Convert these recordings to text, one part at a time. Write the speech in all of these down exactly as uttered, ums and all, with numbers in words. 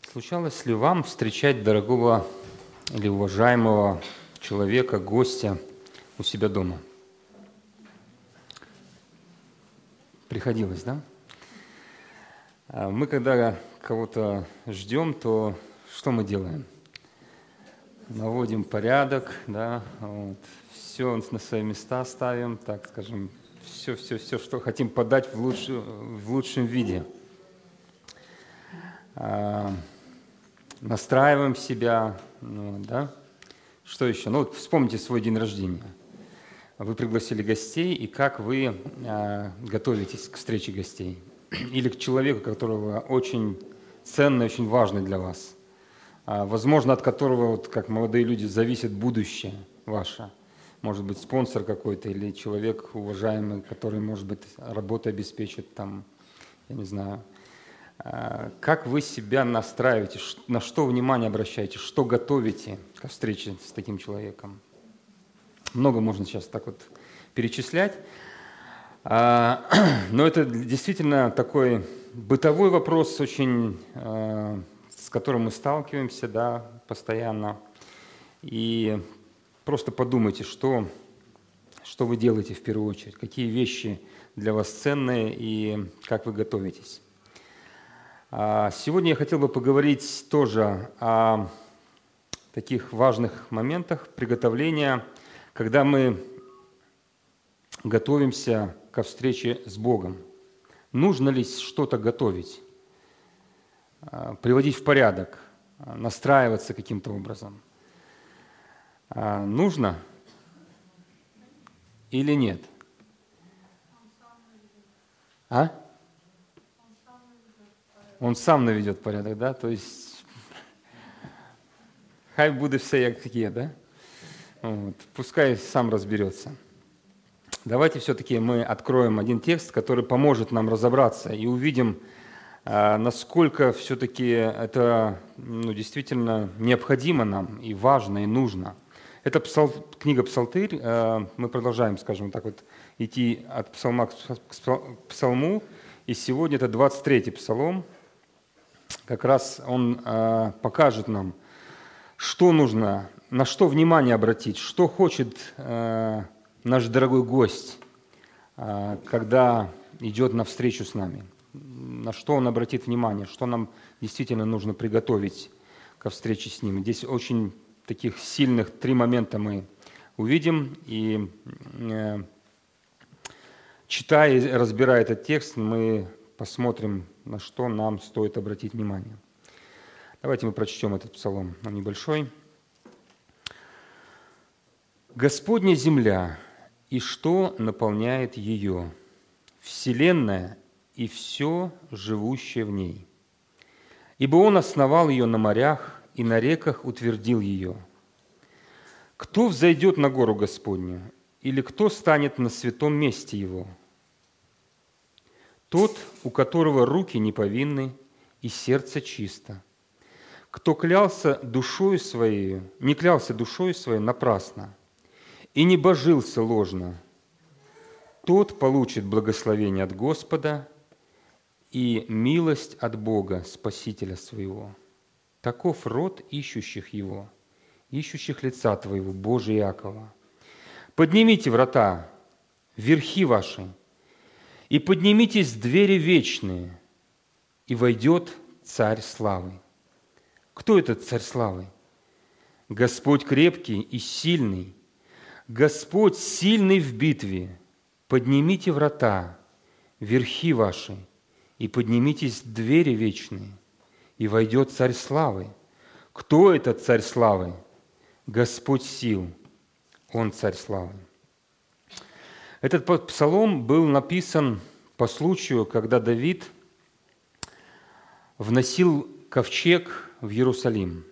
Случалось ли вам встречать дорогого или уважаемого человека, гостя у себя дома? Приходилось, да? Мы, когда кого-то ждем, то что мы делаем? Наводим порядок, да, вот, все на свои места ставим, так скажем, все, все, все, что хотим подать в, лучш... в лучшем виде. А, настраиваем себя, ну, да. Что еще? Ну, вот вспомните свой день рождения. Вы пригласили гостей, и как вы а, готовитесь к встрече гостей? Или к человеку, которого очень ценный, очень важный для вас? А, возможно, от которого, вот, как молодые люди, зависит будущее ваше. Может быть, спонсор какой-то или человек уважаемый, который, может быть, работу обеспечит, там, я не знаю. А, как вы себя настраиваете, на что внимание обращаете, что готовите ко встрече с таким человеком? Много можно сейчас так вот перечислять. А, но это действительно такой бытовой вопрос, очень, а, с которым мы сталкиваемся, да, постоянно. И просто подумайте, что, что вы делаете в первую очередь, какие вещи для вас ценные и как вы готовитесь. А, сегодня я хотел бы поговорить тоже о таких важных моментах приготовления, когда мы готовимся ко встрече с Богом. Нужно ли что-то готовить, приводить в порядок, настраиваться каким-то образом? Нужно или нет? А? Он сам наведет порядок, да? То есть хай буде все як є, да? Вот. Пускай сам разберется. Давайте все-таки мы откроем один текст, который поможет нам разобраться и увидим, насколько все-таки это, ну, действительно необходимо нам и важно, и нужно. Это псал... книга «Псалтырь». Мы продолжаем, скажем так, вот, идти от псалма к псалму. И сегодня это двадцать третий псалом. Как раз он покажет нам, что нужно, на что внимание обратить, что хочет наш дорогой гость, когда идет навстречу с нами, на что он обратит внимание, что нам действительно нужно приготовить ко встрече с ним. Здесь очень таких сильных три момента мы увидим, и читая и разбирая этот текст, мы посмотрим, на что нам стоит обратить внимание. Давайте мы прочтем этот псалом, он небольшой. «Господня земля, и что наполняет ее? Вселенная и все живущее в ней. Ибо Он основал ее на морях и на реках утвердил ее. Кто взойдет на гору Господню, или кто станет на святом месте Его? Тот, у которого руки не повинны и сердце чисто, кто клялся душою своей, не клялся душою своей напрасно и не божился ложно, тот получит благословение от Господа и милость от Бога, Спасителя своего. Таков род ищущих Его, ищущих лица Твоего, Боже Иакова. Поднимите врата, верхи ваши, и поднимитесь двери вечные, и войдет Царь славы». Кто этот Царь славы? Господь крепкий и сильный, Господь сильный в битве. Поднимите врата, верхи ваши, и поднимитесь двери вечные, и войдет Царь славы. Кто этот Царь славы? Господь сил, Он Царь славы. Этот псалом был написан по случаю, когда Давид вносил ковчег в Иерусалим.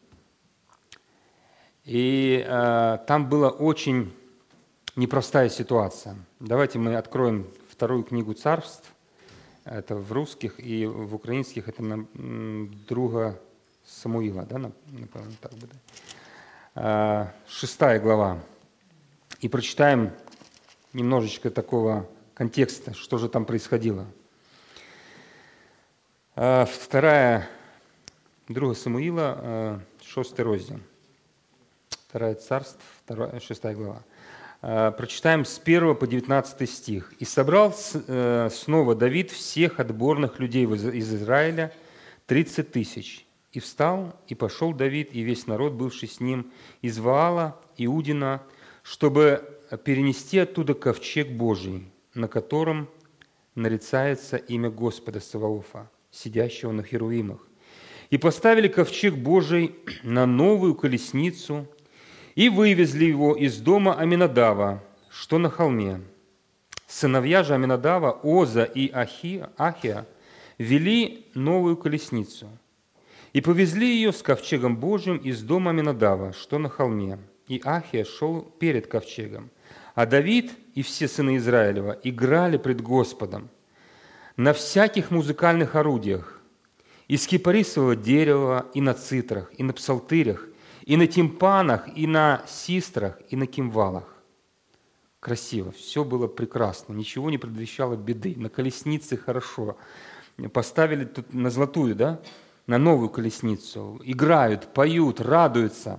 И э, там была очень непростая ситуация. Давайте мы откроем вторую книгу Царств. Это в русских и в украинских это на, друга Самуила, да, напевно, так буде. Э, шестая глава. И прочитаем немножечко такого контекста, что же там происходило. Э, вторая Другого Самуила, шостый раздел. Второе царство, шестая глава. Прочитаем с первого по девятнадцатый стих. «И собрал снова Давид всех отборных людей из Израиля, тридцать тысяч. И встал, и пошел Давид, и весь народ, бывший с ним, из Ваала, Иудина, чтобы перенести оттуда ковчег Божий, на котором нарицается имя Господа Саваофа, сидящего на херувимах. И поставили ковчег Божий на новую колесницу, и вывезли его из дома Аминадава, что на холме. Сыновья же Аминадава, Оза и Ахия, Ахия, вели новую колесницу, и повезли ее с ковчегом Божьим из дома Аминадава, что на холме. И Ахия шел перед ковчегом. А Давид и все сыны Израилева играли пред Господом на всяких музыкальных орудиях, из кипарисового дерева, и на цитрах, и на псалтырях, и на тимпанах, и на систрах, и на кимвалах. Красиво, все было прекрасно, ничего не предвещало беды. На колеснице хорошо. Поставили тут на золотую, да, на новую колесницу. Играют, поют, радуются.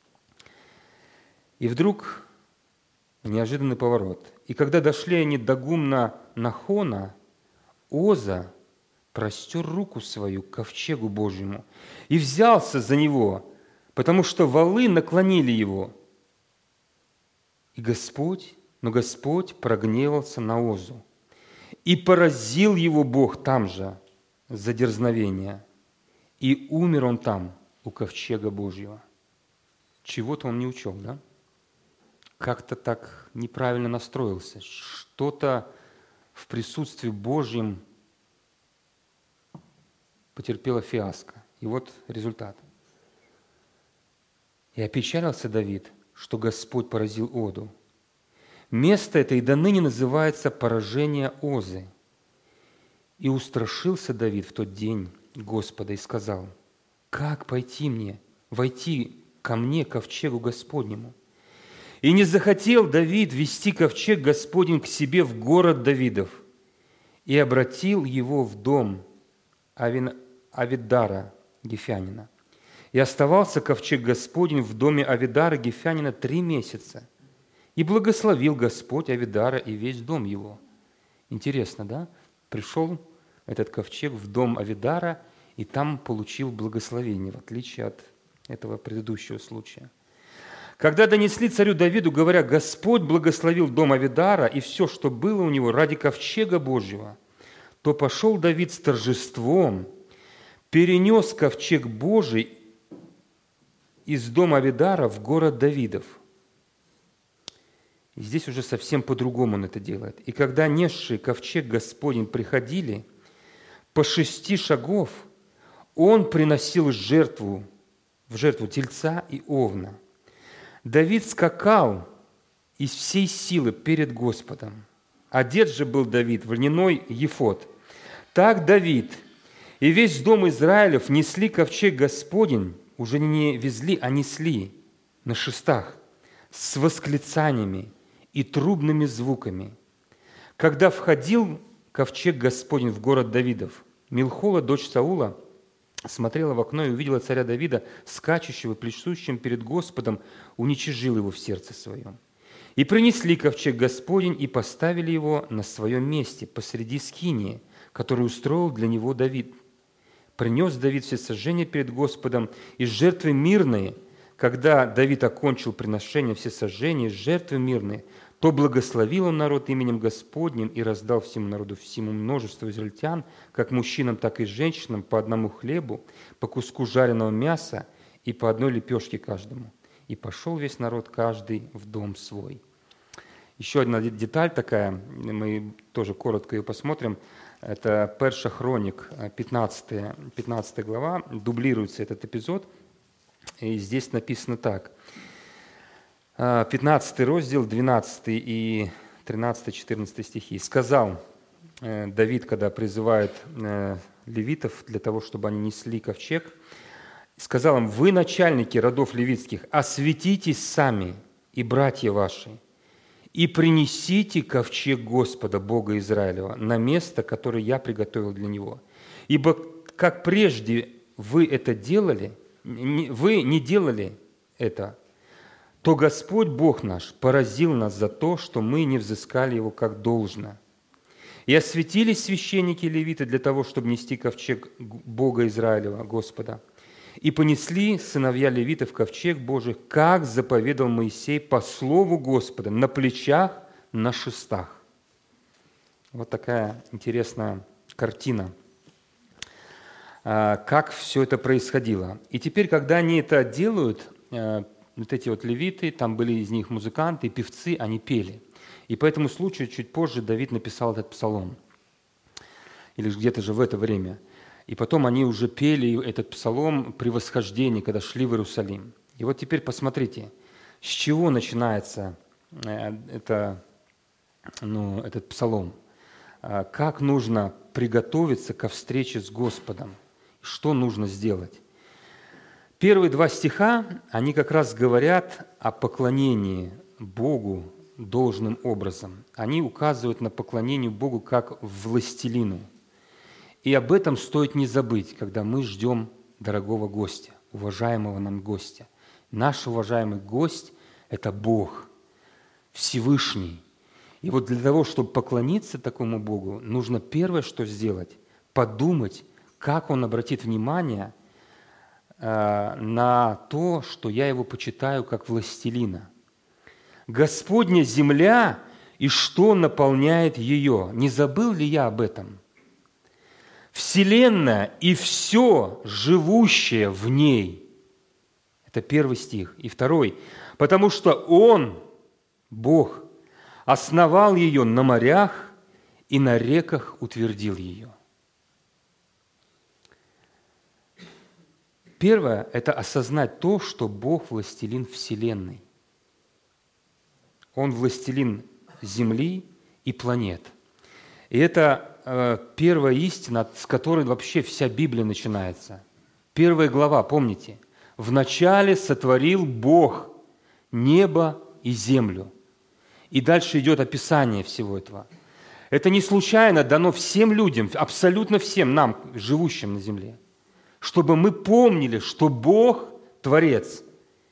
И вдруг неожиданный поворот. И когда дошли они до гумна Нахона, Оза простер руку свою к ковчегу Божьему и взялся за него, потому что валы наклонили его. И Господь, но Господь прогневался на Озу, и поразил его Бог там же за дерзновение, и умер он там, у ковчега Божьего. Чего-то он не учел, да? Как-то так неправильно настроился, что-то в присутствии Божьем потерпело фиаско. И вот результат. «И опечалился Давид, что Господь поразил Оду. Место это и до ныне называется поражение Озы. И устрашился Давид в тот день Господа и сказал: как пойти мне, войти ко мне, ковчегу Господнему? И не захотел Давид вести ковчег Господень к себе в город Давидов, и обратил его в дом Авин, Авидара Гефянина. И оставался ковчег Господень в доме Авидара Гефянина три месяца. И благословил Господь Авидара и весь дом его». Интересно, да? Пришел этот ковчег в дом Авидара, и там получил благословение, в отличие от этого предыдущего случая. Когда донесли царю Давиду, говоря: «Господь благословил дом Авидара и все, что было у него, ради ковчега Божьего», то пошел Давид с торжеством, перенес ковчег Божий из дома Авидара в город Давидов. И здесь уже совсем по-другому он это делает. «И когда несшие ковчег Господень приходили, по шести шагов он приносил жертву, в жертву тельца и овна. Давид скакал из всей силы перед Господом. Одет же был Давид в льняной ефод. Так Давид и весь дом Израилев несли ковчег Господень, уже не везли, а несли на шестах, с восклицаниями и трубными звуками. Когда входил ковчег Господень в город Давидов, Милхола, дочь Саула, смотрела в окно и увидела царя Давида, скачущего, пляшущим перед Господом, уничижил его в сердце своем. И принесли ковчег Господень и поставили его на своем месте посреди скинии, которую устроил для него Давид. Принес Давид всесожжение перед Господом и жертвы мирные. Когда Давид окончил приношение всесожжения, жертвы мирные, то благословил он народ именем Господним и раздал всему народу, всему множеству израильтян, как мужчинам, так и женщинам, по одному хлебу, по куску жареного мяса и по одной лепешке каждому. И пошел весь народ, каждый в дом свой». Еще одна деталь такая, мы тоже коротко ее посмотрим. Это Перша Хроник, пятнадцатая, пятнадцатая глава, дублируется этот эпизод. И здесь написано так. пятнадцатый раздел, двенадцатый и тринадцатый-четырнадцатый стихи. «Сказал Давид, когда призывает левитов для того, чтобы они несли ковчег, сказал им: вы, начальники родов левитских, осветитесь сами и братья ваши, и принесите ковчег Господа, Бога Израилева, на место, которое я приготовил для него. Ибо как прежде вы это делали, вы не делали это, то Господь Бог наш поразил нас за то, что мы не взыскали Его как должно. И осветились священники и левиты для того, чтобы нести ковчег Бога Израилева, Господа. И понесли сыновья левитов ковчег Божий, как заповедал Моисей по слову Господа, на плечах, на шестах. Вот такая интересная картина, как все это происходило. И теперь, когда они это делают, вот эти вот левиты, там были из них музыканты, певцы, они пели. И по этому случаю чуть позже Давид написал этот псалом. Или где-то же в это время. И потом они уже пели этот псалом при восхождении, когда шли в Иерусалим. И вот теперь посмотрите, с чего начинается это, ну, этот псалом. Как нужно приготовиться ко встрече с Господом. Что нужно сделать. Первые два стиха, они как раз говорят о поклонении Богу должным образом. Они указывают на поклонение Богу как властелину. И об этом стоит не забыть, когда мы ждем дорогого гостя, уважаемого нам гостя. Наш уважаемый гость – это Бог, Всевышний. И вот для того, чтобы поклониться такому Богу, нужно первое, что сделать – подумать, как Он обратит внимание на то, что я Его почитаю как властелина. Господня земля и что наполняет ее. Не забыл ли я об этом? Вселенная и все живущее в ней. Это первый стих. И второй. Потому что Он, Бог, основал ее на морях и на реках утвердил ее. Первое – это осознать то, что Бог властелин Вселенной. Он властелин Земли и планет. И это э, первая истина, с которой вообще вся Библия начинается. Первая глава, помните? «Вначале сотворил Бог небо и землю». И дальше идет описание всего этого. Это не случайно дано всем людям, абсолютно всем нам, живущим на земле, чтобы мы помнили, что Бог – Творец.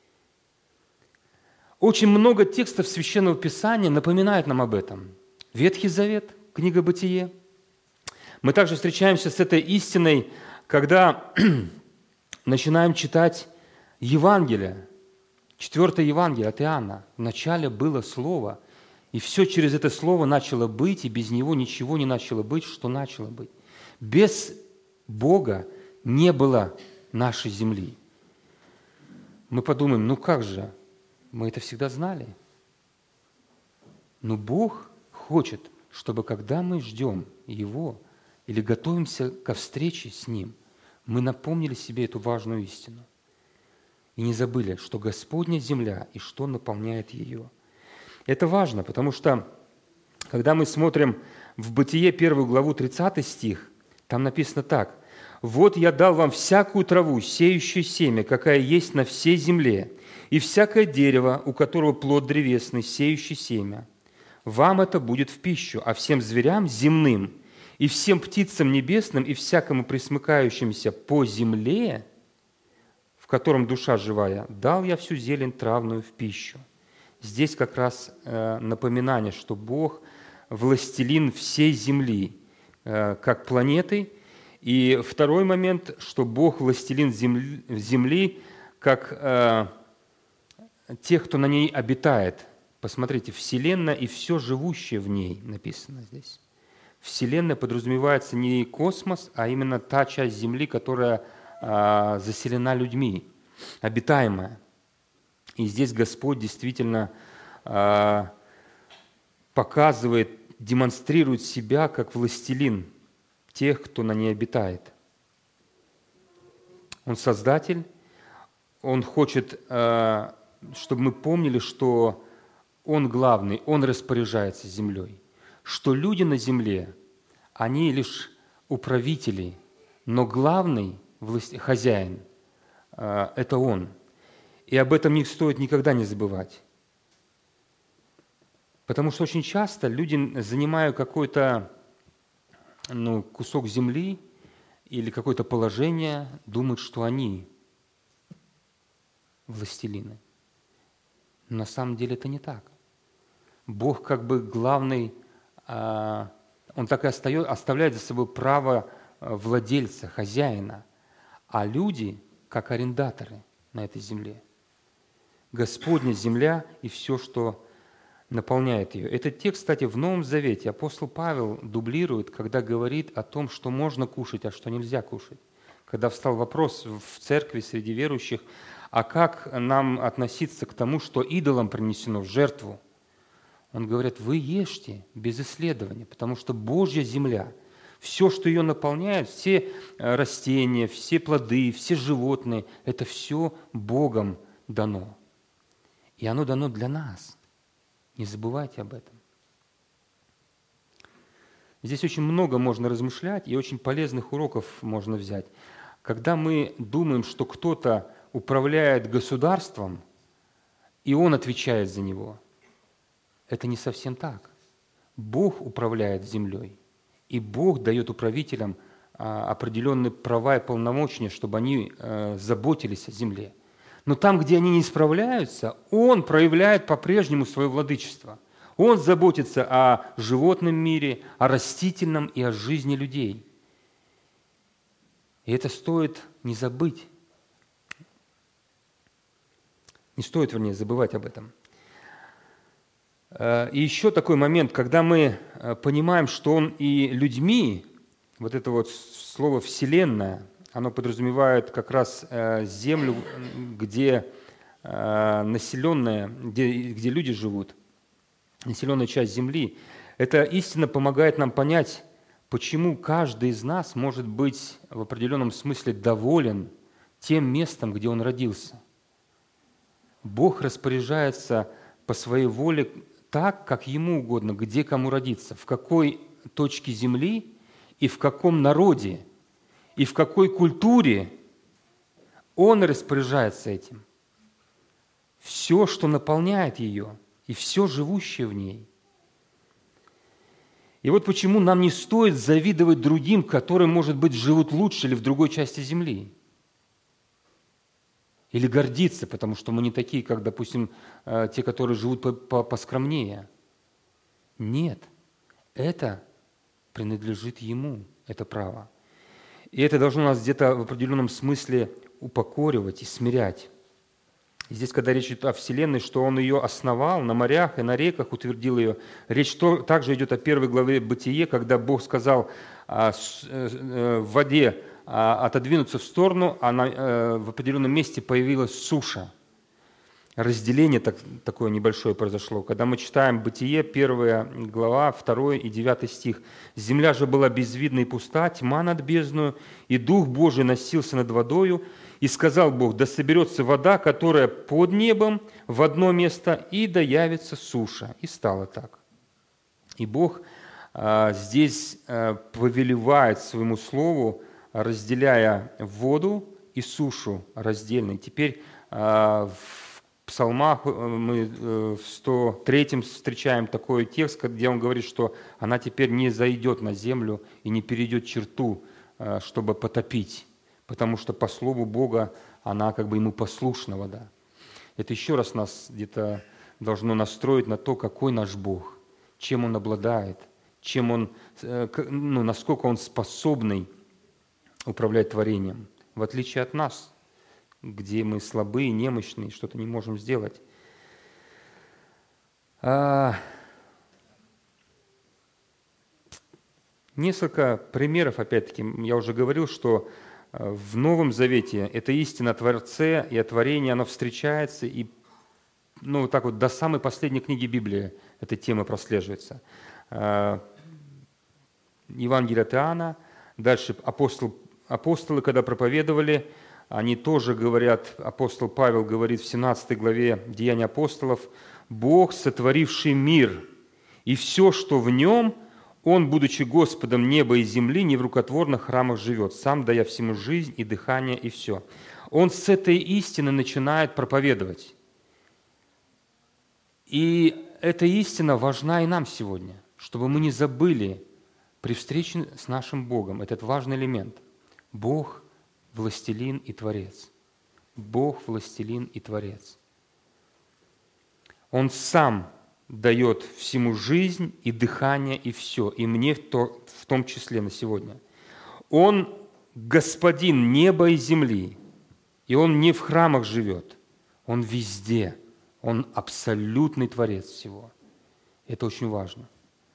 Очень много текстов Священного Писания напоминают нам об этом. Ветхий Завет, книга Бытие. Мы также встречаемся с этой истиной, когда начинаем читать Евангелие, четвертое Евангелие от Иоанна. Вначале было Слово, и все через это Слово начало быть, и без Него ничего не начало быть, что начало быть. Без Бога не было нашей земли. Мы подумаем, ну как же, мы это всегда знали. Но Бог хочет, чтобы когда мы ждем Его или готовимся ко встрече с Ним, мы напомнили себе эту важную истину. И не забыли, что Господня земля и что наполняет ее. Это важно, потому что, когда мы смотрим в Бытие первую главу, тридцатый стих, там написано так: «Вот я дал вам всякую траву, сеющую семя, какая есть на всей земле, и всякое дерево, у которого плод древесный, сеющий семя. Вам это будет в пищу, а всем зверям земным, и всем птицам небесным, и всякому пресмыкающимся по земле, в котором душа живая, дал я всю зелень травную в пищу». Здесь как раз э, напоминание, что Бог властелин всей земли, э, как планеты. И второй момент, что Бог властелин земли, земли как э, тех, кто на ней обитает. Посмотрите, Вселенная и все живущее в ней написано здесь. Вселенная подразумевается не космос, а именно та часть Земли, которая э, заселена людьми, обитаемая. И здесь Господь действительно э, показывает, демонстрирует себя как властелин тех, кто на ней обитает. Он Создатель, Он хочет, э, чтобы мы помнили, что Он главный, Он распоряжается землей, что люди на земле, они лишь управители, но главный власть, хозяин э, – это Он. И об этом не стоит никогда не забывать. Потому что очень часто люди, занимая какой-то ну, кусок земли, или какое-то положение, думают, что они властелины. Но на самом деле это не так. Бог как бы главный, Он так и оставляет за собой право владельца, хозяина, а люди как арендаторы на этой земле. Господня земля и все, что наполняет ее. Этот текст, кстати, в Новом Завете апостол Павел дублирует, когда говорит о том, что можно кушать, а что нельзя кушать. Когда встал вопрос в церкви среди верующих, а как нам относиться к тому, что идолам принесено в жертву? Он говорит, вы ешьте без исследования, потому что Божья земля, все, что ее наполняет, все растения, все плоды, все животные, это все Богом дано. И оно дано для нас. Не забывайте об этом. Здесь очень много можно размышлять, и очень полезных уроков можно взять. Когда мы думаем, что кто-то управляет государством, и он отвечает за него, это не совсем так. Бог управляет землей, и Бог дает управителям определенные права и полномочия, чтобы они заботились о земле. Но там, где они не справляются, Он проявляет по-прежнему свое владычество. Он заботится о животном мире, о растительном и о жизни людей. И это стоит не забыть. Не стоит, вернее, забывать об этом. И еще такой момент, когда мы понимаем, что Он и людьми, вот это вот слово «вселенная», оно подразумевает как раз землю, где населенная, где, где люди живут, населенная часть земли. Эта истина помогает нам понять, почему каждый из нас может быть в определенном смысле доволен тем местом, где он родился. Бог распоряжается по своей воле так, как Ему угодно, где кому родиться, в какой точке земли и в каком народе, и в какой культуре Он распоряжается этим. Все, что наполняет ее, и все живущее в ней. И вот почему нам не стоит завидовать другим, которые, может быть, живут лучше или в другой части земли. Или гордиться, потому что мы не такие, как, допустим, те, которые живут поскромнее. Нет, это принадлежит Ему, это право. И это должно нас где-то в определенном смысле упокоривать и смирять. И здесь, когда речь идет о Вселенной, что Он ее основал на морях и на реках, утвердил ее, речь также идет о первой главе Бытие, когда Бог сказал в воде отодвинуться в сторону, а на, в определенном месте появилась суша. Разделение так, такое небольшое произошло. Когда мы читаем Бытие, первая глава, второй и девятый стих. «Земля же была безвидна и пуста, тьма над бездною, и Дух Божий носился над водою, и сказал Бог, да соберется вода, которая под небом, в одно место, и да явится суша». И стало так. И Бог а, здесь а, повелевает своему слову, разделяя воду и сушу раздельно. И теперь а, в Псалмах мы в сто третьем встречаем такой текст, где он говорит, что она теперь не зайдет на землю и не перейдет черту, чтобы потопить, потому что по слову Бога она как бы ему послушна, вода. Это еще раз нас где-то должно настроить на то, какой наш Бог, чем Он обладает, чем Он, ну, насколько Он способный управлять творением, в отличие от нас, где мы слабые, немощные, что-то не можем сделать. А... Несколько примеров, опять-таки, я уже говорил, что в Новом Завете эта истина о Творце и о творении, она встречается, и ну, вот так вот до самой последней книги Библии эта тема прослеживается. Евангелие от Иоанна, дальше апостол, апостолы, когда проповедовали, они тоже говорят, апостол Павел говорит в семнадцатой главе Деяний апостолов, «Бог, сотворивший мир, и все, что в нем, Он, будучи Господом неба и земли, не в рукотворных храмах живет, сам дая всему жизнь и дыхание, и все». Он с этой истины начинает проповедовать. И эта истина важна и нам сегодня, чтобы мы не забыли при встрече с нашим Богом этот важный элемент. Бог – властелин и творец. Бог – властелин и творец. Он сам дает всему жизнь и дыхание, и все, и мне в, то, в том числе на сегодня. Он господин неба и земли, и Он не в храмах живет, Он везде, Он абсолютный творец всего. Это очень важно.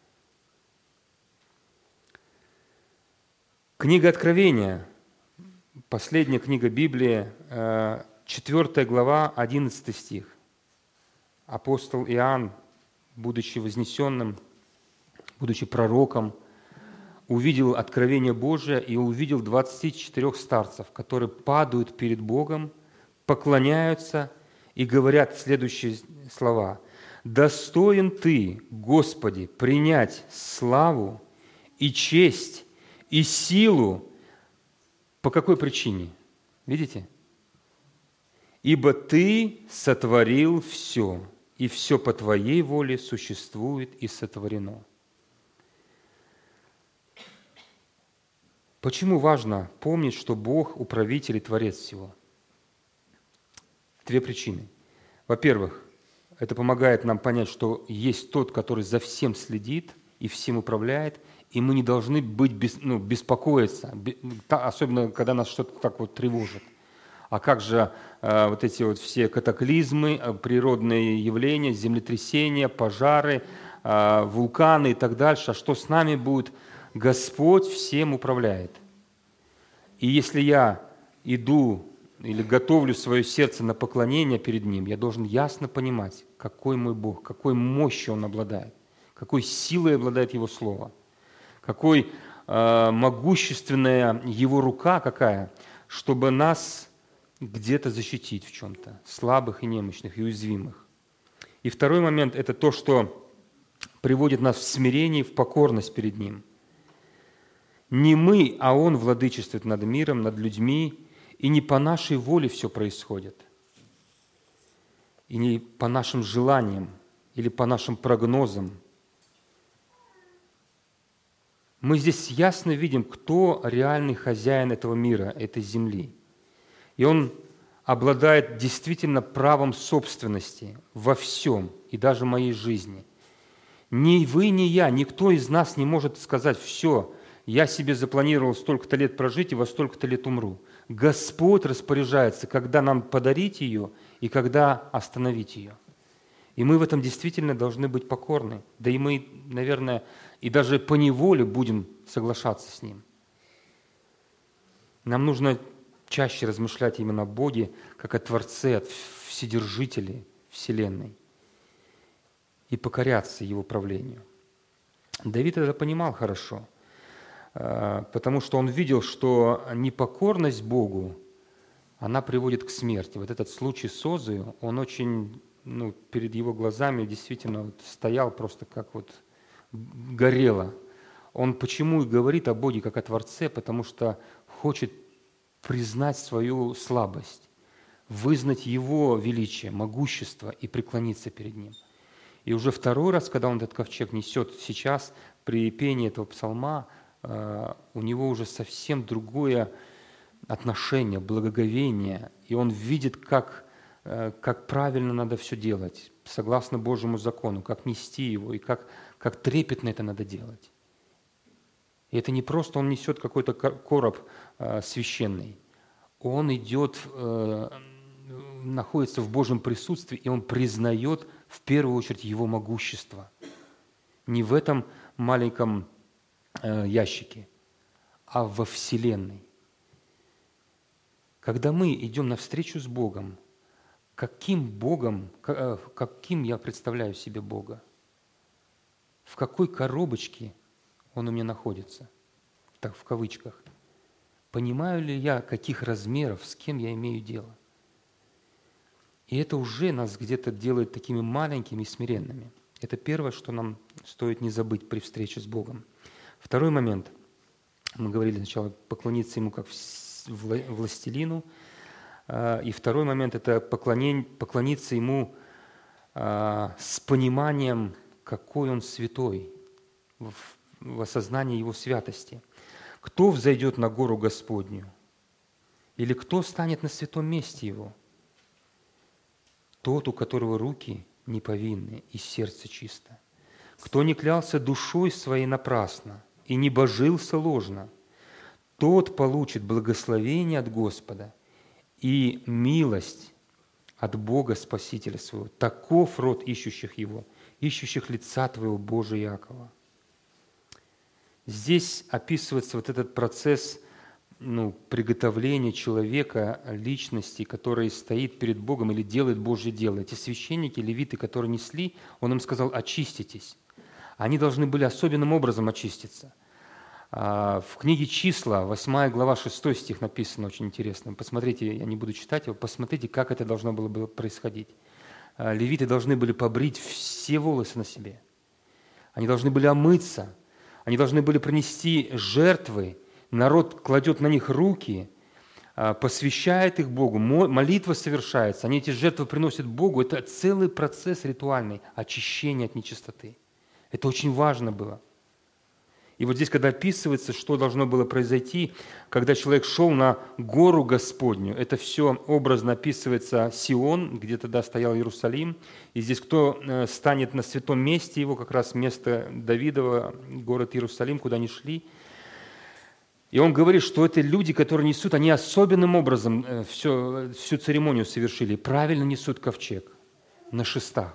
Книга Откровения, последняя книга Библии, четвёртая глава, одиннадцатый стих. Апостол Иоанн, будучи вознесенным, будучи пророком, увидел откровение Божие и увидел двадцати четырёх старцев, которые падают перед Богом, поклоняются и говорят следующие слова. «Достоин Ты, Господи, принять славу и честь и силу». По какой причине? Видите? «Ибо Ты сотворил все, и все по Твоей воле существует и сотворено». Почему важно помнить, что Бог – управитель и творец всего? Две причины. Во-первых, это помогает нам понять, что есть тот, который за всем следит и всем управляет, и мы не должны быть бес, ну, беспокоиться, особенно когда нас что-то так вот тревожит. А как же э, вот эти вот все катаклизмы, природные явления, землетрясения, пожары, э, вулканы и так дальше? А что с нами будет? Господь всем управляет. И если я иду или готовлю свое сердце на поклонение перед Ним, я должен ясно понимать, какой мой Бог, какой мощью Он обладает, какой силой обладает Его Слово, какой э, могущественная Его рука какая, чтобы нас где-то защитить в чем-то, слабых и немощных, и уязвимых. И второй момент – это то, что приводит нас в смирение, в покорность перед Ним. Не мы, а Он владычествует над миром, над людьми, и не по нашей воле все происходит, и не по нашим желаниям или по нашим прогнозам. Мы здесь ясно видим, кто реальный хозяин этого мира, этой земли. И Он обладает действительно правом собственности во всем, и даже в моей жизни. Ни вы, ни я, никто из нас не может сказать: «Все, я себе запланировал столько-то лет прожить, и во столько-то лет умру». Господь распоряжается, когда нам подарить ее и когда остановить ее. И мы в этом действительно должны быть покорны. Да и мы, наверное, и даже поневоле будем соглашаться с Ним. Нам нужно чаще размышлять именно о Боге, как о Творце, о Вседержителе Вселенной, и покоряться Его правлению. Давид это понимал хорошо, потому что он видел, что непокорность Богу, она приводит к смерти. Вот этот случай с Озою, он очень, ну, перед его глазами действительно вот стоял просто как вот горело. Он почему и говорит о Боге как о Творце? Потому что хочет признать свою слабость, вызнать Его величие, могущество и преклониться перед Ним. И уже второй раз, когда он этот ковчег несет сейчас, при пении этого псалма, у него уже совсем другое отношение, благоговение, и он видит, как, как правильно надо все делать, согласно Божьему закону, как нести его, и как, как трепетно это надо делать. И это не просто он несет какой-то короб священный, он идет, находится в Божьем присутствии, и он признает в первую очередь Его могущество. Не в этом маленьком ящике, а во Вселенной. Когда мы идем навстречу с Богом, каким Богом, каким я представляю себе Бога? В какой коробочке Он у меня находится? Так, в кавычках. Понимаю ли я, каких размеров, с кем я имею дело? И это уже нас где-то делает такими маленькими и смиренными. Это первое, что нам стоит не забыть при встрече с Богом. Второй момент. Мы говорили сначала поклониться Ему как властелину. И второй момент – это поклониться Ему с пониманием, какой Он святой, в осознании Его святости. Кто взойдет на гору Господню? Или кто станет на святом месте Его? Тот, у которого руки не повинны и сердце чисто. Кто не клялся душой своей напрасно и не божился ложно, тот получит благословение от Господа и милость от Бога Спасителя своего. Таков род ищущих Его, ищущих лица Твоего, Боже Иакова. Здесь описывается вот этот процесс ну, приготовления человека, личности, который стоит перед Богом или делает Божье дело. Эти священники, левиты, которые несли, он им сказал: очиститесь. Они должны были особенным образом очиститься. В книге «Числа», восьмая глава, шестой стих написано очень интересно. Посмотрите, я не буду читать его, посмотрите, как это должно было происходить. Левиты должны были побрить все волосы на себе. Они должны были омыться. Они должны были принести жертвы. Народ кладет на них руки, посвящает их Богу. Молитва совершается. Они эти жертвы приносят Богу. Это целый процесс ритуальный очищения от нечистоты. Это очень важно было. И вот здесь, когда описывается, что должно было произойти, когда человек шел на гору Господню, это все образно описывается Сион, где тогда стоял Иерусалим. И здесь кто станет на святом месте его, как раз место Давидова, город Иерусалим, куда они шли. И он говорит, что это люди, которые несут, они особенным образом все, всю церемонию совершили, правильно несут ковчег на шестах.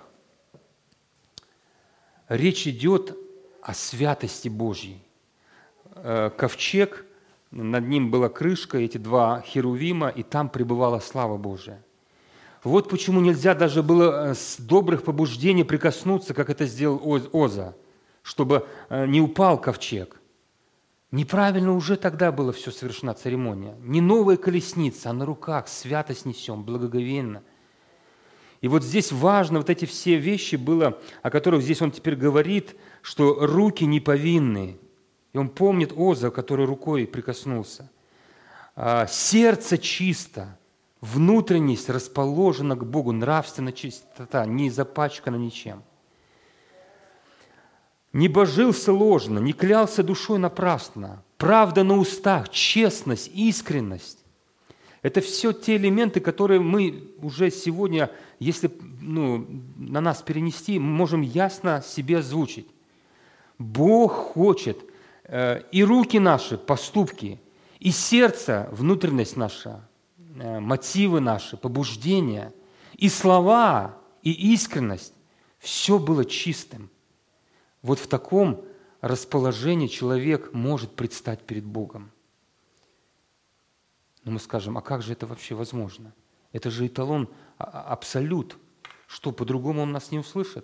Речь идет о святости Божьей. Ковчег, над ним была крышка, эти два херувима, и там пребывала слава Божия. Вот почему нельзя даже было с добрых побуждений прикоснуться, как это сделал Оза, чтобы не упал ковчег. Неправильно уже тогда было все совершена церемония. Не новая колесница, а на руках святость несем, благоговейно. И вот здесь важно, вот эти все вещи было, о которых здесь он теперь говорит, что руки не повинны. И он помнит Оза, который рукой прикоснулся. Сердце чисто, внутренность расположена к Богу, нравственная чистота, не запачкана ничем. Не божился ложно, не клялся душой напрасно. Правда на устах, честность, искренность. Это все те элементы, которые мы уже сегодня, если ну, на нас перенести, мы можем ясно себе озвучить. Бог хочет э, и руки наши, поступки, и сердце, внутренность наша, э, мотивы наши, побуждения, и слова, и искренность, все было чистым. Вот в таком расположении человек может предстать перед Богом. Но мы скажем, а как же это вообще возможно? Это же эталон, абсолют. Что, по-другому он нас не услышит?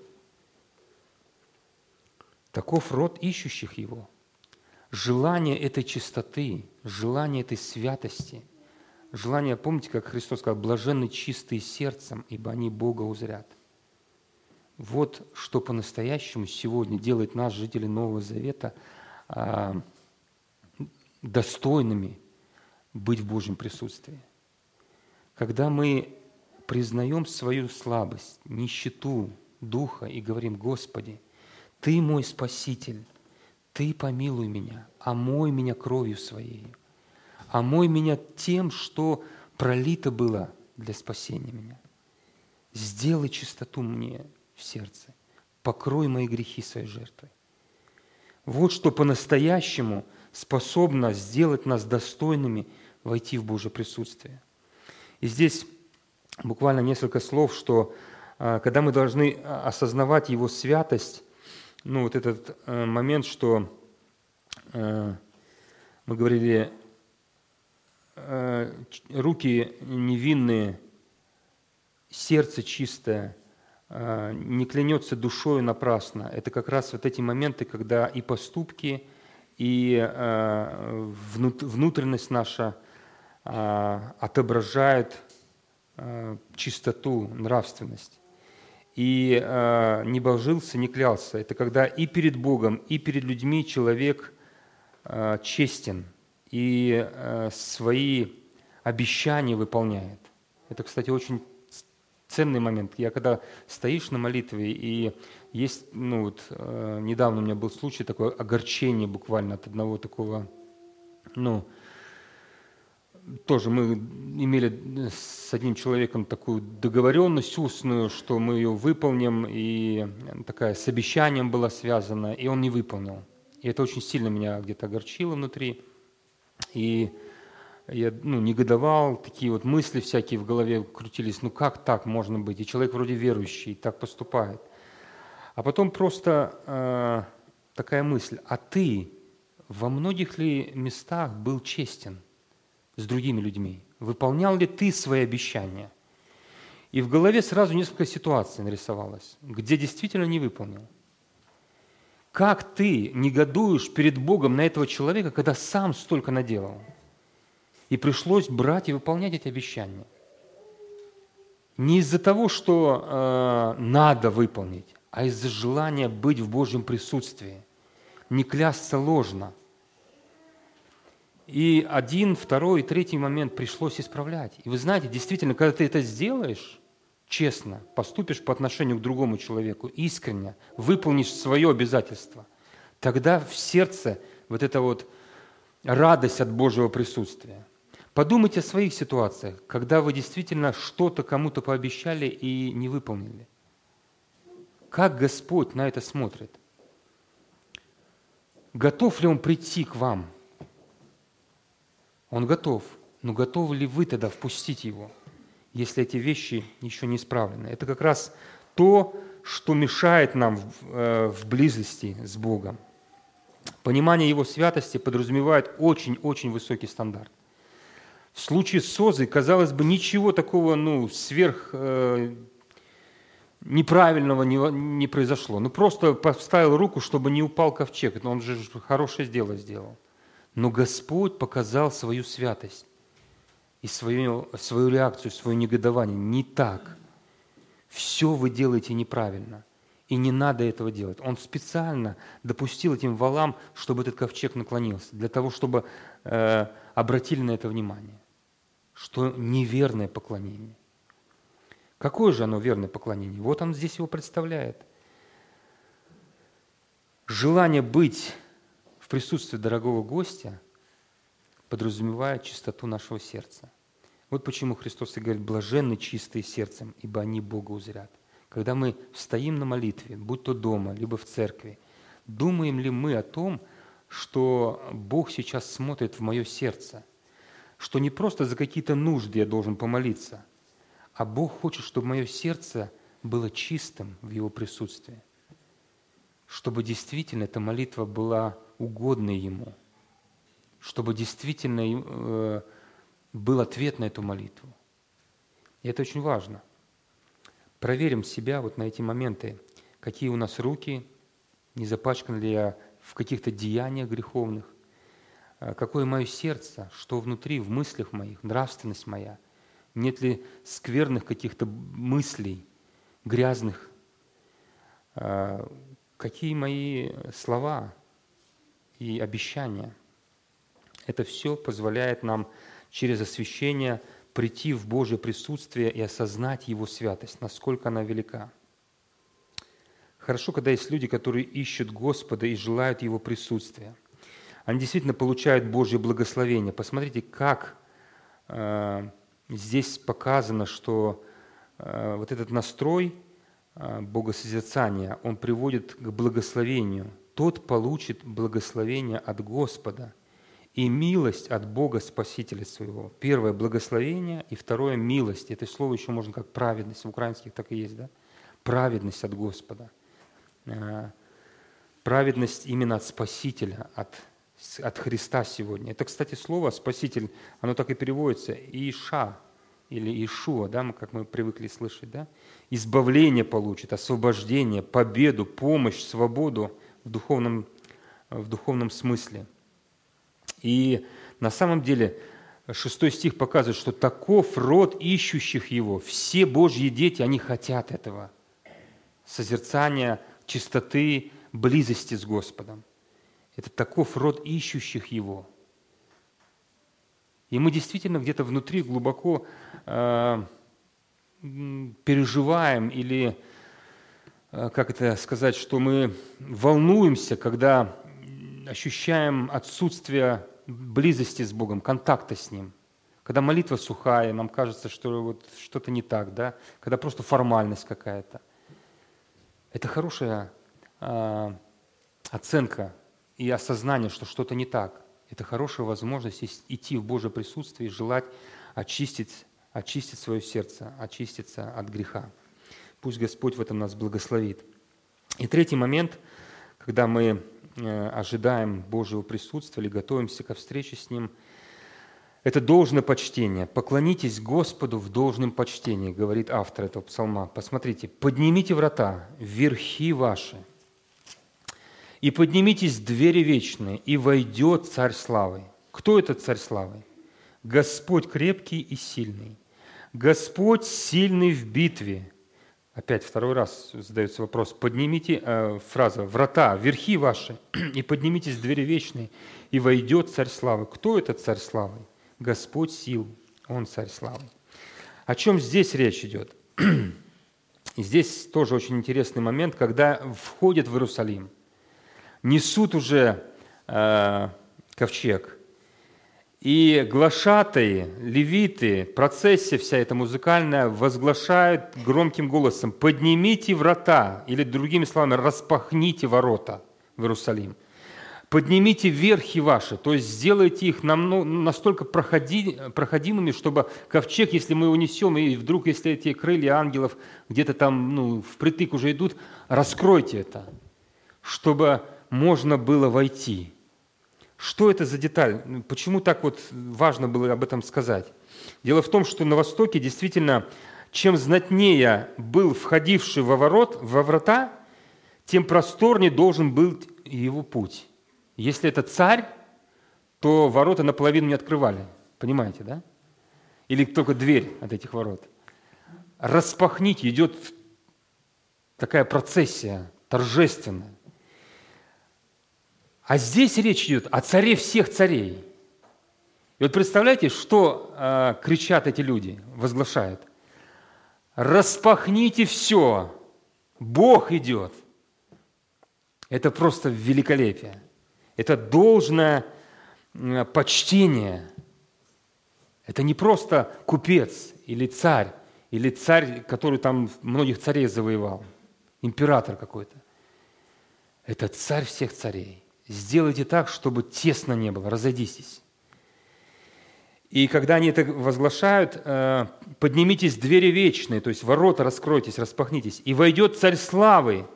Таков род ищущих Его. Желание этой чистоты, желание этой святости, желание, помните, как Христос сказал, блаженны чистые сердцем, ибо они Бога узрят. Вот что по-настоящему сегодня делает нас, жителей Нового Завета, достойными быть в Божьем присутствии. Когда мы признаем свою слабость, нищету духа и говорим: Господи, Ты мой Спаситель, Ты помилуй меня, омой меня кровью Своей, омой меня тем, что пролито было для спасения меня. Сделай чистоту мне в сердце, покрой мои грехи Своей жертвой. Вот что по-настоящему способно сделать нас достойными войти в Божье присутствие. И здесь буквально несколько слов, что когда мы должны осознавать Его святость, ну вот этот момент, что мы говорили, руки невинные, сердце чистое, не клянется душою напрасно. Это как раз вот эти моменты, когда и поступки, и внутренность наша отображают чистоту, нравственность. И не божился, не клялся. Это когда и перед Богом, и перед людьми человек честен и свои обещания выполняет. Это, кстати, очень ценный момент. Я когда стоишь на молитве, и есть, ну вот, недавно у меня был случай, такое огорчение буквально от одного такого ну, тоже мы имели с одним человеком такую договоренность устную, что мы ее выполним, и такая с обещанием была связана, и он не выполнил. И это очень сильно меня где-то огорчило внутри. И я ну, негодовал, такие вот мысли всякие в голове крутились, ну как так можно быть? И человек вроде верующий, и так поступает. А потом просто э, такая мысль, а ты во многих ли местах был честен с другими людьми? Выполнял ли ты свои обещания? И в голове сразу несколько ситуаций нарисовалось, где действительно не выполнил. Как ты негодуешь перед Богом на этого человека, когда сам столько наделал? И пришлось брать и выполнять эти обещания. Не из-за того, что э, надо выполнить, а из-за желания быть в Божьем присутствии, не клясться ложно. И один, второй, третий момент пришлось исправлять. И вы знаете, действительно, когда ты это сделаешь, честно, поступишь по отношению к другому человеку, искренне, выполнишь свое обязательство, тогда в сердце вот эта вот радость от Божьего присутствия. Подумайте о своих ситуациях, когда вы действительно что-то кому-то пообещали и не выполнили. Как Господь на это смотрит? Готов ли Он прийти к вам? Он готов. Но готовы ли вы тогда впустить Его, если эти вещи еще не исправлены? Это как раз то, что мешает нам в, в близости с Богом. Понимание Его святости подразумевает очень-очень высокий стандарт. В случае с Озой, казалось бы, ничего такого ну, сверх э, неправильного не, не произошло. Ну, просто поставил руку, чтобы не упал ковчег. Он же хорошее дело сделал. Но Господь показал свою святость и свою, свою реакцию, свое негодование. Не так. Все вы делаете неправильно. И не надо этого делать. Он специально допустил этим валам, чтобы этот ковчег наклонился, для того, чтобы э, обратили на это внимание. Что неверное поклонение. Какое же оно верное поклонение? Вот он здесь его представляет. Желание быть в присутствии дорогого гостя подразумевает чистоту нашего сердца. Вот почему Христос и говорит: блаженны чистые сердцем, ибо они Бога узрят. Когда мы стоим на молитве, будь то дома, либо в церкви, думаем ли мы о том, что Бог сейчас смотрит в мое сердце, что не просто за какие-то нужды я должен помолиться, а Бог хочет, чтобы мое сердце было чистым в Его присутствии, чтобы действительно эта молитва была угодной Ему, чтобы действительно э, был ответ на эту молитву. И это очень важно. Проверим себя вот на эти моменты, какие у нас руки, не запачкан ли я в каких-то деяниях греховных, какое мое сердце, что внутри, в мыслях моих, нравственность моя, нет ли скверных каких-то мыслей, грязных, какие мои слова и обещания. Это все позволяет нам через освящение прийти в Божье присутствие и осознать Его святость, насколько она велика. Хорошо, когда есть люди, которые ищут Господа и желают Его присутствия. Они действительно получают Божье благословение. Посмотрите, как э, здесь показано, что э, вот этот настрой э, богосозерцания, он приводит к благословению. Тот получит благословение от Господа и милость от Бога Спасителя своего. Первое – благословение, и второе – милость. Это слово еще можно как праведность, в украинских так и есть, да? Праведность от Господа. Праведность именно от Спасителя, от, от Христа сегодня. Это, кстати, слово «спаситель», оно так и переводится «Иша» или «Ишуа», да, как мы привыкли слышать. Да? Избавление получит, освобождение, победу, помощь, свободу в духовном, в духовном смысле. И на самом деле шестой стих показывает, что таков род ищущих Его. Все Божьи дети, они хотят этого. Созерцания, чистоты, близости с Господом. Это таков род ищущих Его. И мы действительно где-то внутри глубоко э, переживаем или, э, как это сказать, что мы волнуемся, когда ощущаем отсутствие близости с Богом, контакта с Ним. Когда молитва сухая, нам кажется, что вот что-то не так, да? Когда просто формальность какая-то. Это хорошая а, оценка и осознание, что что-то не так. Это хорошая возможность идти в Божье присутствие и желать очистить, очистить свое сердце, очиститься от греха. Пусть Господь в этом нас благословит. И третий момент, когда мы ожидаем Божьего присутствия или готовимся ко встрече с Ним, это должное почтение. «Поклонитесь Господу в должном почтении», говорит автор этого псалма. Посмотрите, «поднимите врата, верхи ваши, и поднимитесь двери вечные, и войдет Царь славы». Кто этот Царь славы? Господь крепкий и сильный. Господь сильный в битве. Опять второй раз задается вопрос. Поднимите, э, фраза, врата, верхи ваши, и поднимитесь двери вечные, и войдет Царь славы. Кто этот Царь славы? Господь сил, Он Царь славы. О чем здесь речь идет? И здесь тоже очень интересный момент, когда входят в Иерусалим, несут уже э, ковчег, и глашатаи, левиты, процессия вся эта музыкальная возглашают громким голосом: «Поднимите врата», или другими словами, «распахните ворота в Иерусалим». «Поднимите верхи ваши», то есть сделайте их настолько проходи, проходимыми, чтобы ковчег, если мы его несем, и вдруг, если эти крылья ангелов где-то там ну, впритык уже идут, раскройте это, чтобы можно было войти. Что это за деталь? Почему так вот важно было об этом сказать? Дело в том, что на Востоке действительно, чем знатнее был входивший во, ворот, во врата, тем просторнее должен был его путь. Если это царь, то ворота наполовину не открывали. Понимаете, да? Или только дверь от этих ворот. Распахните, идет такая процессия торжественная. А здесь речь идет о царе всех царей. И вот представляете, что э, кричат эти люди, возглашают? «Распахните все! Бог идет!» Это просто великолепие. Это должное э, почтение. Это не просто купец или царь, или царь, который там многих царей завоевал, император какой-то. Это царь всех царей. Сделайте так, чтобы тесно не было, разойдитесь. И когда они это возглашают, поднимитесь двери вечные, то есть ворота раскройтесь, распахнитесь, и войдет Царь славы.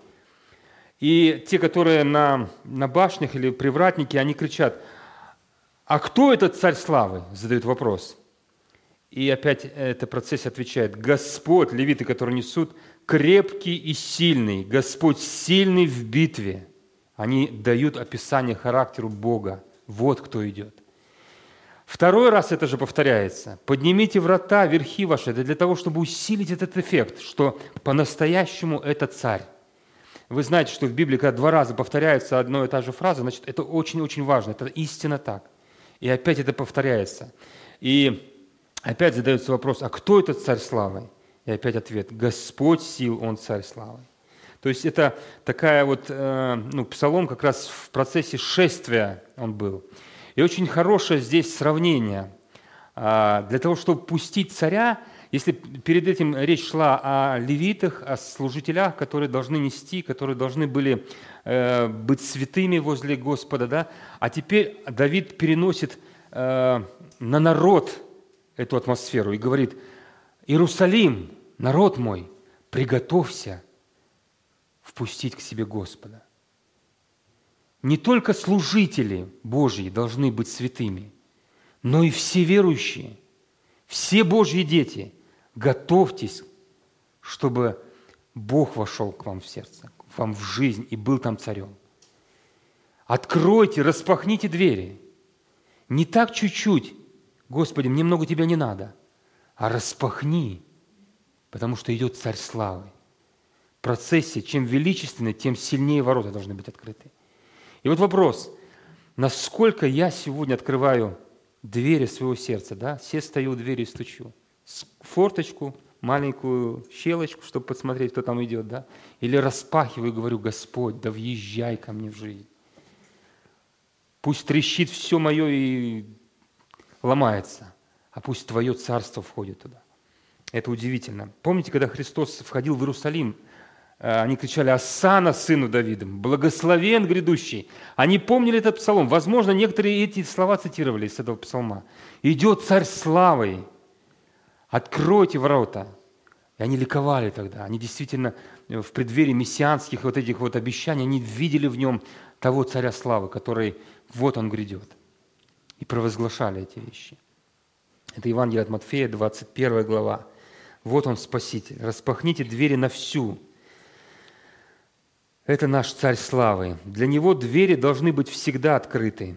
И те, которые на, на башнях или привратники, они кричат: «А кто этот Царь славы?» Задают вопрос. И опять эта процессия отвечает: «Господь», левиты, которые несут, «крепкий и сильный, Господь сильный в битве». Они дают описание характеру Бога. Вот кто идет. Второй раз это же повторяется. «Поднимите врата, верхи ваши». Это для того, чтобы усилить этот эффект, что по-настоящему это царь. Вы знаете, что в Библии, когда два раза повторяется одна и та же фраза, значит, это очень-очень важно. Это истинно так. И опять это повторяется. И опять задается вопрос: а кто этот царь славы? И опять ответ: Господь сил, Он царь славы. То есть это такая вот, ну, псалом как раз в процессе шествия он был. И очень хорошее здесь сравнение. Для того, чтобы пустить царя, если перед этим речь шла о левитах, о служителях, которые должны нести, которые должны были быть святыми возле Господа, да? А теперь Давид переносит на народ эту атмосферу и говорит: «Иерусалим, народ мой, приготовься впустить к себе Господа». Не только служители Божьи должны быть святыми, но и все верующие, все Божьи дети, готовьтесь, чтобы Бог вошел к вам в сердце, к вам в жизнь и был там царем. Откройте, распахните двери. Не так чуть-чуть: «Господи, мне много Тебя не надо», а распахни, потому что идет Царь славы. В процессе, чем величественнее, тем сильнее ворота должны быть открыты. И вот вопрос: насколько я сегодня открываю двери своего сердца, да? Все стою у двери и стучу. Форточку, маленькую щелочку, чтобы посмотреть, кто там идет, да? Или распахиваю и говорю: Господь, да въезжай ко мне в жизнь. Пусть трещит все мое и ломается, а пусть Твое царство входит туда. Это удивительно. Помните, когда Христос входил в Иерусалим, они кричали: «Осанна сыну Давидову, благословен грядущий». Они помнили этот псалом. Возможно, некоторые эти слова цитировали из этого псалма. «Идет царь славой, откройте ворота». И они ликовали тогда. Они действительно в преддверии мессианских вот этих вот обещаний, они видели в нем того царя славы, который вот он грядет. И провозглашали эти вещи. Это Евангелие от Матфея, двадцать первая глава. Вот он, Спаситель. Распахните двери на всю. Это наш царь славы. Для него двери должны быть всегда открыты.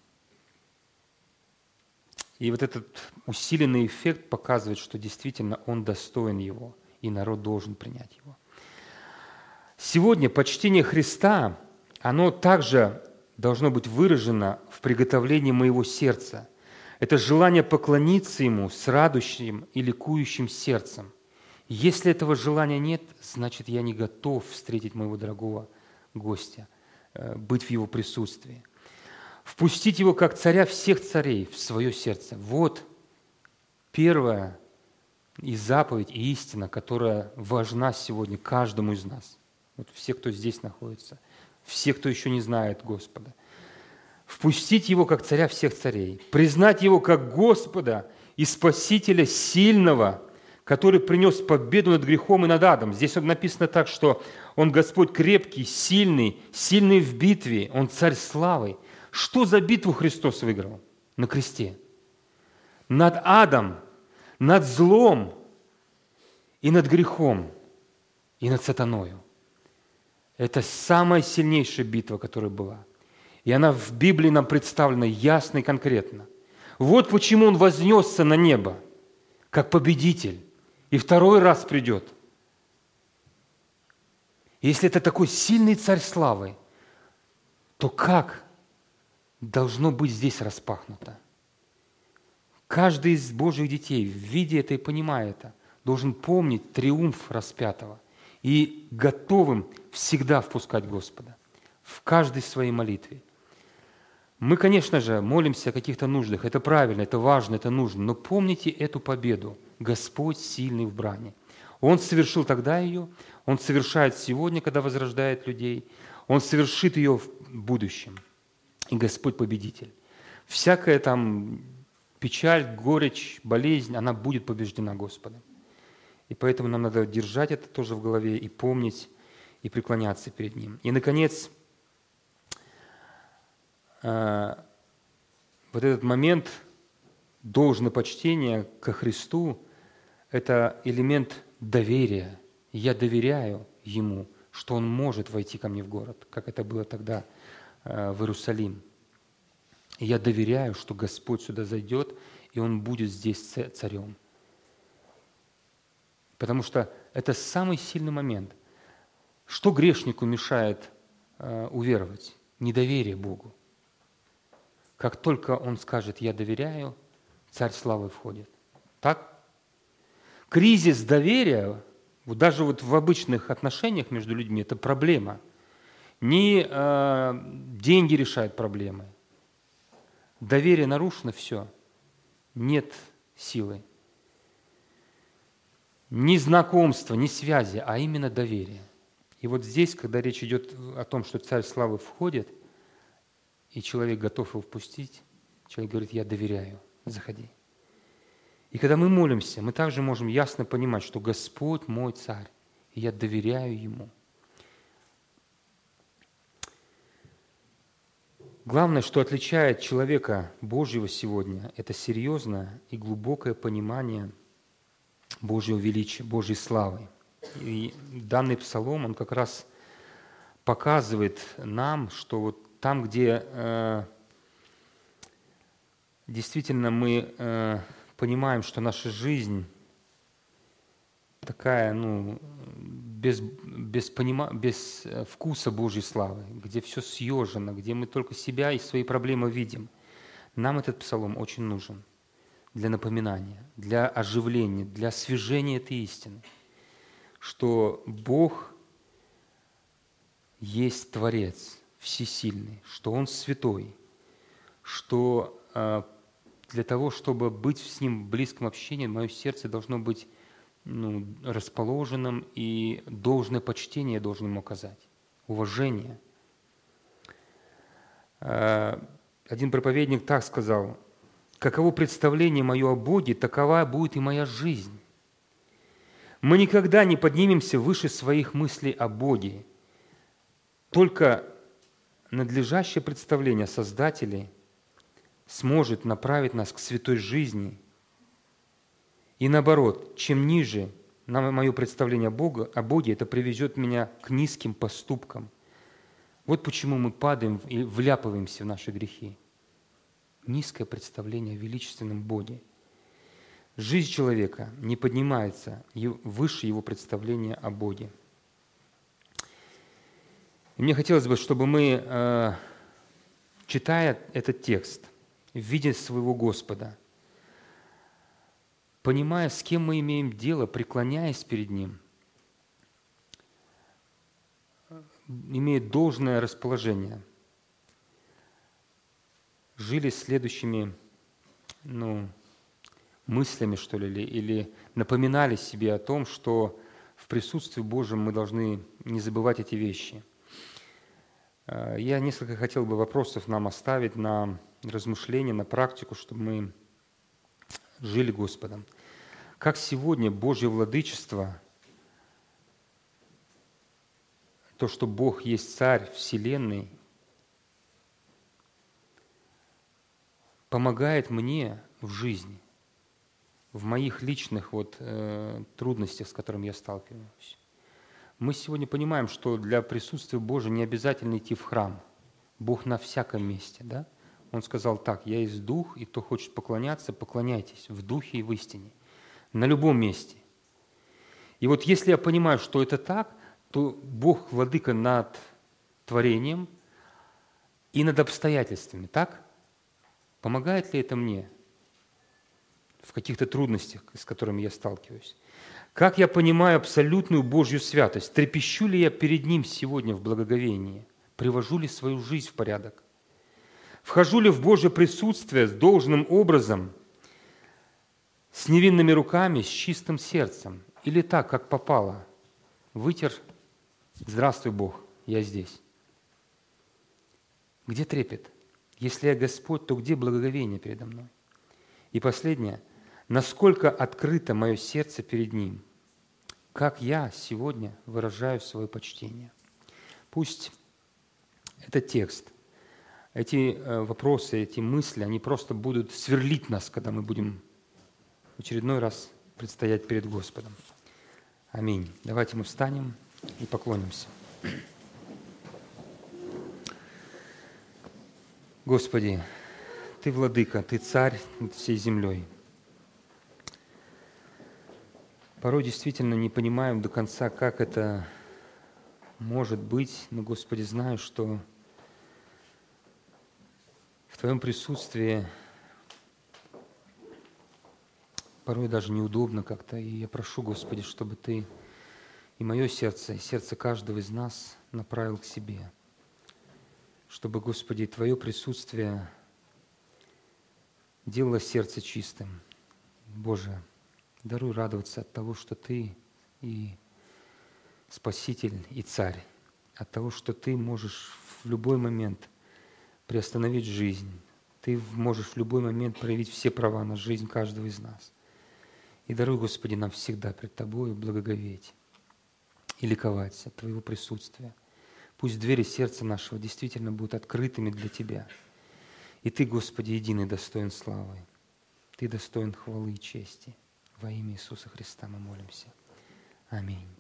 И вот этот усиленный эффект показывает, что действительно он достоин его, и народ должен принять его. Сегодня почтение Христа, оно также должно быть выражено в приготовлении моего сердца. Это желание поклониться Ему с радующим и ликующим сердцем. Если этого желания нет, значит, я не готов встретить моего дорогого гостя, быть в его присутствии. Впустить его как царя всех царей в свое сердце. Вот первая и заповедь, и истина, которая важна сегодня каждому из нас. Вот все, кто здесь находится, все, кто еще не знает Господа. Впустить его как царя всех царей, признать его как Господа и Спасителя сильного, который принес победу над грехом и над адом. Здесь написано так, что Он Господь крепкий, сильный, сильный в битве, Он царь славы. Что за битву Христос выиграл на кресте? Над адом, над злом и над грехом, и над сатаною. Это самая сильнейшая битва, которая была. И она в Библии нам представлена ясно и конкретно. Вот почему Он вознесся на небо, как победитель. И второй раз придет. Если это такой сильный царь славы, то как должно быть здесь распахнуто? Каждый из Божьих детей, видя это и понимая это, должен помнить триумф распятого и готовым всегда впускать Господа в каждой своей молитве. Мы, конечно же, молимся о каких-то нуждах. Это правильно, это важно, это нужно. Но помните эту победу. Господь сильный в брани. Он совершил тогда ее, Он совершает сегодня, когда возрождает людей. Он совершит ее в будущем. И Господь победитель. Всякая там печаль, горечь, болезнь, она будет побеждена Господом. И поэтому нам надо держать это тоже в голове и помнить, и преклоняться перед Ним. И, наконец, вот этот момент должного почтения ко Христу – это элемент доверия. Я доверяю Ему, что Он может войти ко мне в город, как это было тогда в Иерусалим. И я доверяю, что Господь сюда зайдет, и Он будет здесь царем. Потому что это самый сильный момент. Что грешнику мешает уверовать? Недоверие Богу. Как только он скажет «я доверяю», царь славы входит. Так? Кризис доверия, вот даже вот в обычных отношениях между людьми, это проблема. Не э, деньги решают проблемы. Доверие нарушено, все. Нет силы. Не знакомства, не связи, а именно доверие. И вот здесь, когда речь идет о том, что царь славы входит, и человек готов его впустить, человек говорит, я доверяю, заходи. И когда мы молимся, мы также можем ясно понимать, что Господь мой царь, и я доверяю Ему. Главное, что отличает человека Божьего сегодня, это серьезное и глубокое понимание Божьего величия, Божьей славы. И данный псалом, он как раз показывает нам, что вот там, где э, действительно мы э, понимаем, что наша жизнь такая, ну, без, без, понима, без вкуса Божьей славы, где все съежено, где мы только себя и свои проблемы видим, нам этот псалом очень нужен для напоминания, для оживления, для освежения этой истины, что Бог есть Творец, всесильный, что Он святой, что э, для того, чтобы быть с Ним в близком общении, мое сердце должно быть ну, расположенным, и должное почтение я должен Ему оказать, уважение. Э, один проповедник так сказал: «Каково представление мое о Боге, такова будет и моя жизнь». Мы никогда не поднимемся выше своих мыслей о Боге. Только надлежащее представление о Создателе сможет направить нас к святой жизни. И наоборот, чем ниже на мое представление о Боге, о Боге, это приведет меня к низким поступкам. Вот почему мы падаем и вляпываемся в наши грехи. Низкое представление о величественном Боге. Жизнь человека не поднимается выше его представления о Боге. И мне хотелось бы, чтобы мы, читая этот текст, видя своего Господа, понимая, с кем мы имеем дело, преклоняясь перед Ним, имея должное расположение, жили следующими, ну, мыслями, что ли, или, или напоминали себе о том, что в присутствии Божьем мы должны не забывать эти вещи. Я несколько хотел бы вопросов нам оставить на размышление, на практику, чтобы мы жили Господом. Как сегодня Божье владычество, то, что Бог есть Царь Вселенной, помогает мне в жизни, в моих личных вот, э, трудностях, с которыми я сталкиваюсь. Мы сегодня понимаем, что для присутствия Божьего не обязательно идти в храм. Бог на всяком месте, да? Он сказал так: «Я есть Дух, и кто хочет поклоняться, поклоняйтесь в Духе и в истине». На любом месте. И вот если я понимаю, что это так, то Бог владыка над творением и над обстоятельствами, так? Помогает ли это мне в каких-то трудностях, с которыми я сталкиваюсь? Как я понимаю абсолютную Божью святость? Трепещу ли я перед Ним сегодня в благоговении? Привожу ли свою жизнь в порядок? Вхожу ли в Божье присутствие с должным образом, с невинными руками, с чистым сердцем? Или так, как попало? Вытер: «Здравствуй, Бог, я здесь». Где трепет? Если я Господь, то где благоговение передо мной? И последнее. Насколько открыто мое сердце перед Ним? Как я сегодня выражаю свое почтение? Пусть этот текст, эти вопросы, эти мысли, они просто будут сверлить нас, когда мы будем в очередной раз предстоять перед Господом. Аминь. Давайте мы встанем и поклонимся. Господи, Ты владыка, Ты царь над всей землей. Порой действительно не понимаем до конца, как это может быть, но, Господи, знаю, что в Твоем присутствии порой даже неудобно как-то. И я прошу, Господи, чтобы Ты и мое сердце, и сердце каждого из нас направил к Себе. Чтобы, Господи, Твое присутствие делало сердце чистым. Боже, даруй радоваться от того, что Ты и Спаситель, и Царь, от того, что Ты можешь в любой момент приостановить жизнь, Ты можешь в любой момент проявить все права на жизнь каждого из нас. И даруй, Господи, нам всегда пред Тобою благоговеть и ликовать от Твоего присутствия. Пусть двери сердца нашего действительно будут открытыми для Тебя. И Ты, Господи, единый достоин славы. Ты достоин хвалы и чести. Во имя Иисуса Христа мы молимся. Аминь.